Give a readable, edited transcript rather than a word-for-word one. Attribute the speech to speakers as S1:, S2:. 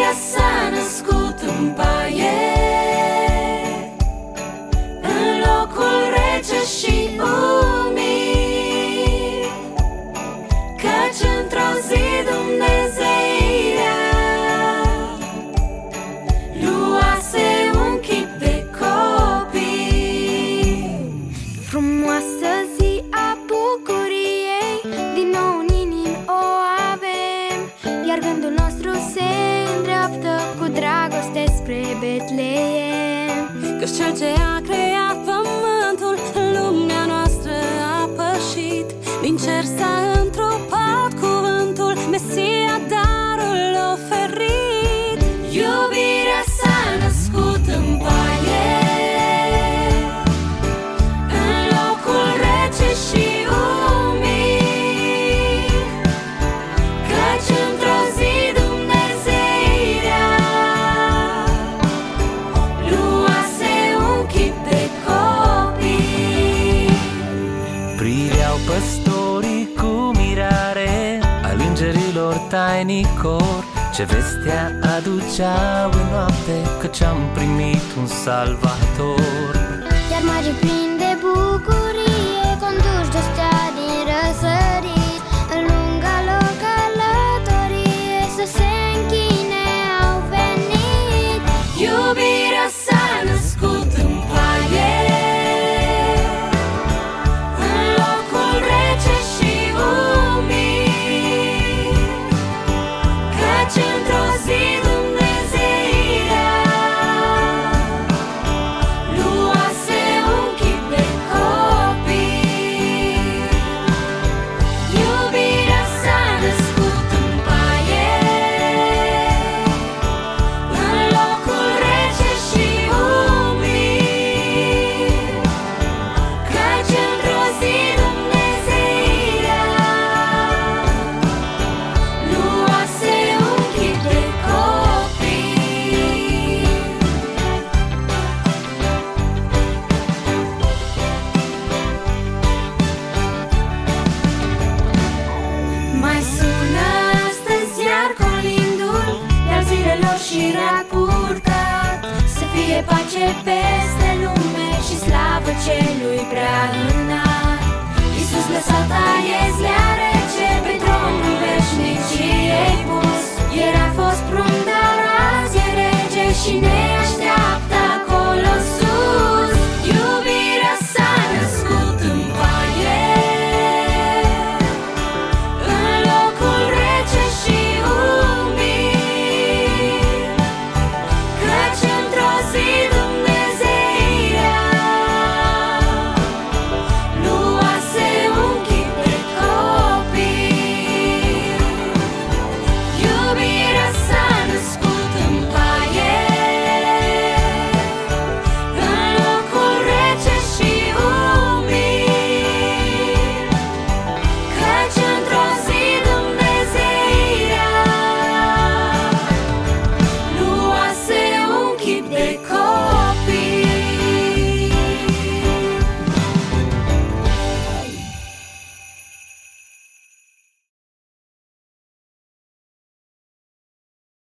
S1: s-a născut în paie, în locul rece și umid, căci într-o zi Dumnezeirea luase un chip de copil.
S2: Frumoasă zi a bucuriei, din nou în inimi o avem, iar gândul nostru se îndreaptă cu dragoste spre Betleem.
S1: Căci cel ce a creat pământul în lumea noastră a pășit, din cer s-a întrupat cuvântul, Mesia darul oferit. Iubirea s-a născut în paie, în locul rece și umid, căci într-o zi Dumnezeirea luase un chip de copil.
S3: Priveau păstorii cu mirare al îngerilor tainicore, ce vestea aduceau în noapte, căci am primit un salvator.
S2: Iar magii plini de bucurie, conduși de stea din răsărit, în lunga lor călătorie să se închine au venit.
S1: Iubirea s-a născut în paie, în locul rece și umid, căci într-o zi Dumnezeirea luase un chip de copil. Iubirea s-a născut în paie, în locul rece și umid, căci într-o zi Dumnezeirea luase un chip de copil. Mai sună astăzi iar colindul, iar zilelor și rea purtat, să fie pace peste lume și slavă celui prea înalt.